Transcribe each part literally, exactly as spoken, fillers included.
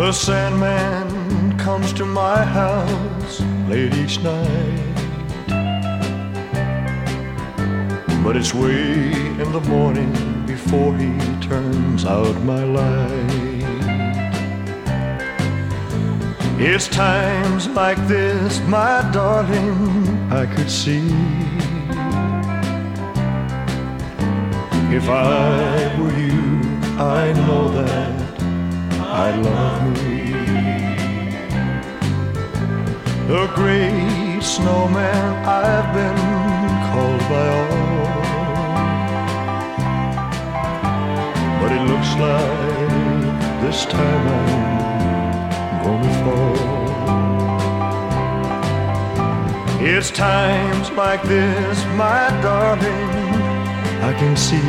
The Sandman comes to my house late each night, but it's way in the morning before he turns out my light. It's times like this, my darling, I could see. If I were you, I know that I love me. The great snowman I've been called by all, but it looks like this time I'm gonna fall. It's times like this, my darling, I can see.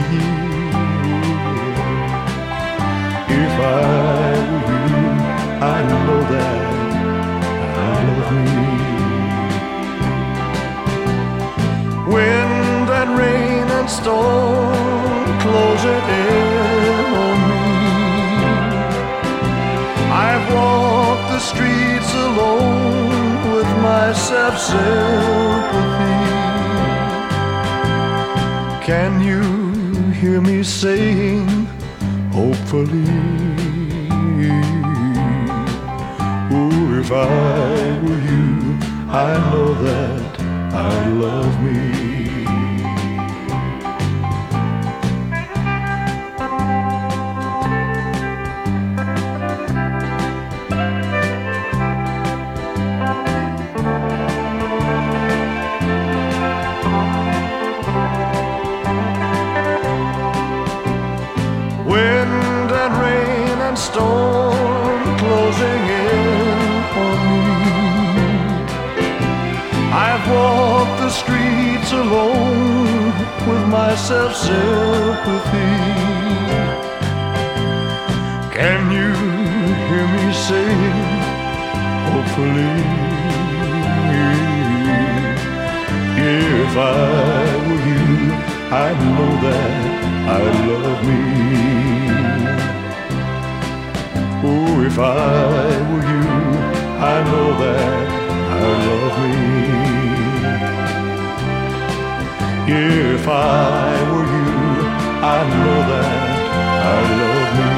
If I were you, I know that I love me. Wind and rain and storm closing in on me. I've walked the streets alone with my self-sympathy. Can you hear me saying, hopefully, ooh, if I were you, I know that I love me. Wind and rain and storm closing in on me. I've walked the streets alone with my self-sympathy. Can you hear me saying, hopefully, if I were you, I know that I love me. Oh, if I were you, I know that I love me. If I were you, I know that I love me.